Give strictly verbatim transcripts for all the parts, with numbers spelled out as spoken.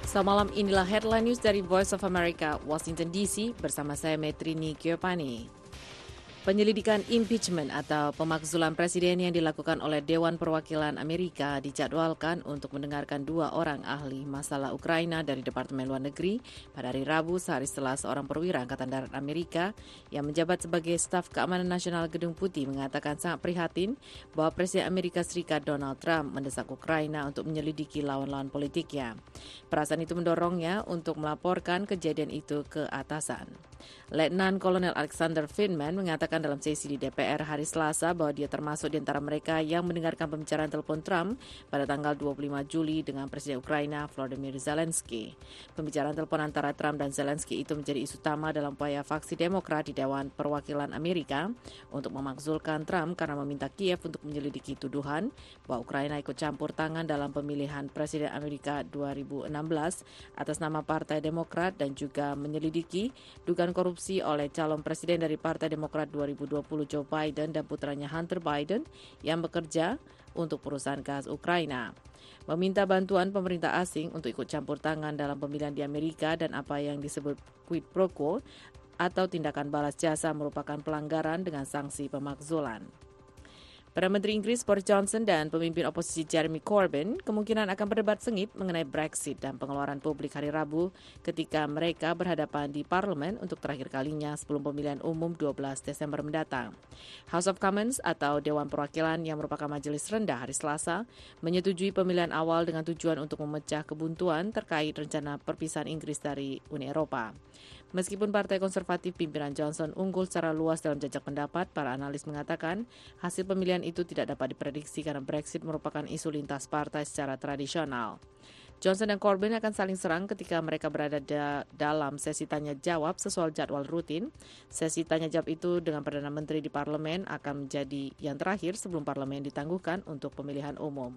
Selamat malam, inilah headline news dari Voice of America, Washington D C, bersama saya Metrini Giovanni. Penyelidikan impeachment atau pemakzulan presiden yang dilakukan oleh Dewan Perwakilan Amerika dijadwalkan untuk mendengarkan dua orang ahli masalah Ukraina dari Departemen Luar Negeri pada hari Rabu, sehari setelah seorang perwira Angkatan Darat Amerika yang menjabat sebagai staf keamanan nasional Gedung Putih mengatakan sangat prihatin bahwa Presiden Amerika Serikat Donald Trump mendesak Ukraina untuk menyelidiki lawan-lawan politiknya. Perasaan itu mendorongnya untuk melaporkan kejadian itu ke atasan. Letnan Kolonel Alexander Vindman mengatakan dalam sesi di D P R hari Selasa bahwa dia termasuk di antara mereka yang mendengarkan pembicaraan telepon Trump pada tanggal dua puluh lima Juli dengan Presiden Ukraina Volodymyr Zelensky. Pembicaraan telepon antara Trump dan Zelensky itu menjadi isu utama dalam upaya faksi Demokrat di Dewan Perwakilan Amerika untuk memakzulkan Trump karena meminta Kiev untuk menyelidiki tuduhan bahwa Ukraina ikut campur tangan dalam pemilihan Presiden Amerika dua ribu enam belas atas nama Partai Demokrat dan juga menyelidiki dugaan korupsi oleh calon presiden dari Partai Demokrat dua ribu dua puluh Joe Biden dan putranya Hunter Biden yang bekerja untuk perusahaan gas Ukraina. Meminta bantuan pemerintah asing untuk ikut campur tangan dalam pemilihan di Amerika dan apa yang disebut quid pro quo atau tindakan balas jasa merupakan pelanggaran dengan sanksi pemakzulan. Perdana Menteri Inggris Boris Johnson dan pemimpin oposisi Jeremy Corbyn kemungkinan akan berdebat sengit mengenai Brexit dan pengeluaran publik hari Rabu ketika mereka berhadapan di parlemen untuk terakhir kalinya sebelum pemilihan umum dua belas Desember mendatang. House of Commons atau Dewan Perwakilan yang merupakan majelis rendah hari Selasa menyetujui pemilihan awal dengan tujuan untuk memecah kebuntuan terkait rencana perpisahan Inggris dari Uni Eropa. Meskipun Partai Konservatif pimpinan Johnson unggul secara luas dalam jajak pendapat, para analis mengatakan hasil pemilihan itu tidak dapat diprediksi karena Brexit merupakan isu lintas partai secara tradisional. Johnson dan Corbyn akan saling serang ketika mereka berada da- dalam sesi tanya-jawab sesuai jadwal rutin. Sesi tanya-jawab itu dengan Perdana Menteri di parlemen akan menjadi yang terakhir sebelum parlemen ditangguhkan untuk pemilihan umum.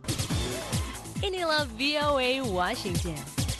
Inilah V O A Washington.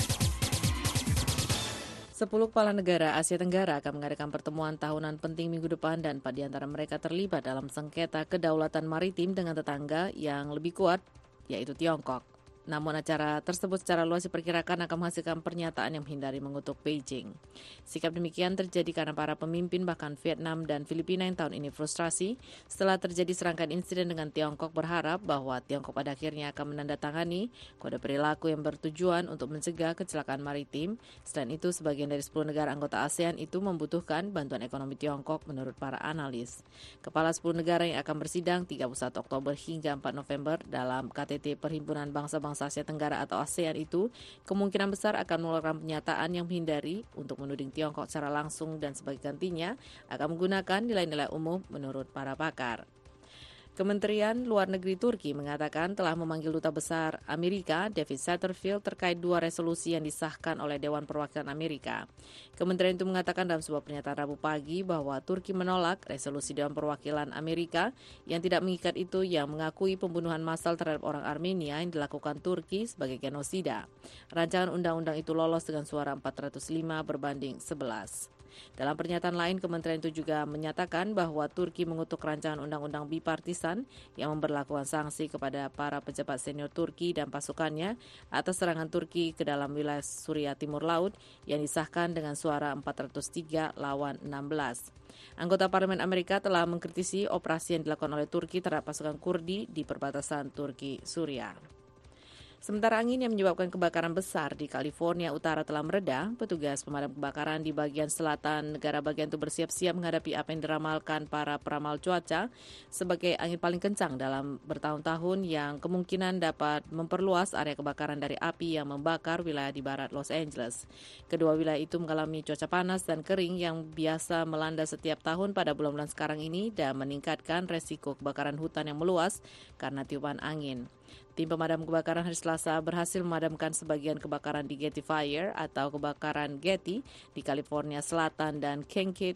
Sepuluh kepala negara Asia Tenggara akan mengadakan pertemuan tahunan penting minggu depan dan empat di antara mereka terlibat dalam sengketa kedaulatan maritim dengan tetangga yang lebih kuat, yaitu Tiongkok. Namun acara tersebut secara luas diperkirakan akan menghasilkan pernyataan yang menghindari mengutuk Beijing. Sikap demikian terjadi karena para pemimpin bahkan Vietnam dan Filipina yang tahun ini frustrasi setelah terjadi serangkaian insiden dengan Tiongkok berharap bahwa Tiongkok pada akhirnya akan menandatangani kode perilaku yang bertujuan untuk mencegah kecelakaan maritim. Selain itu, sebagian dari sepuluh negara anggota ASEAN itu membutuhkan bantuan ekonomi Tiongkok menurut para analis. Kepala sepuluh negara yang akan bersidang tiga puluh satu Oktober hingga empat November dalam K T T Perhimpunan Bangsa-Bangsa Asia Tenggara atau ASEAN itu kemungkinan besar akan mengeluarkan pernyataan yang menghindari untuk menuding Tiongkok secara langsung dan sebagai gantinya akan menggunakan nilai-nilai umum menurut para pakar. Kementerian Luar Negeri Turki mengatakan telah memanggil Duta Besar Amerika David Satterfield terkait dua resolusi yang disahkan oleh Dewan Perwakilan Amerika. Kementerian itu mengatakan dalam sebuah pernyataan Rabu pagi bahwa Turki menolak resolusi Dewan Perwakilan Amerika yang tidak mengikat itu yang mengakui pembunuhan massal terhadap orang Armenia yang dilakukan Turki sebagai genosida. Rancangan undang-undang itu lolos dengan suara empat ratus lima berbanding sebelas. Dalam pernyataan lain, kementerian itu juga menyatakan bahwa Turki mengutuk rancangan undang-undang bipartisan yang memberlakukan sanksi kepada para pejabat senior Turki dan pasukannya atas serangan Turki ke dalam wilayah Suriah Timur Laut yang disahkan dengan suara empat ratus tiga lawan enam belas. Anggota Parlemen Amerika telah mengkritisi operasi yang dilakukan oleh Turki terhadap pasukan Kurdi di perbatasan Turki-Suriah. Sementara angin yang menyebabkan kebakaran besar di California Utara telah mereda, petugas pemadam kebakaran di bagian selatan negara bagian itu bersiap-siap menghadapi apa yang diramalkan para peramal cuaca sebagai angin paling kencang dalam bertahun-tahun yang kemungkinan dapat memperluas area kebakaran dari api yang membakar wilayah di barat Los Angeles. Kedua wilayah itu mengalami cuaca panas dan kering yang biasa melanda setiap tahun pada bulan-bulan sekarang ini dan meningkatkan resiko kebakaran hutan yang meluas karena tiupan angin. Tim pemadam kebakaran hari Selasa berhasil memadamkan sebagian kebakaran di Getty Fire atau kebakaran Getty di California Selatan dan Kincade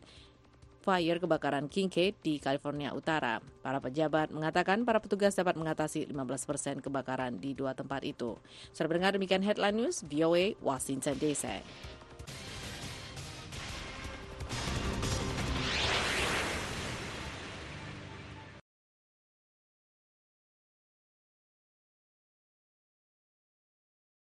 Fire kebakaran Kincade di California Utara. Para pejabat mengatakan para petugas dapat mengatasi lima belas persen kebakaran di dua tempat itu. Saudara pendengar, demikian Headline News V O A Washington D C.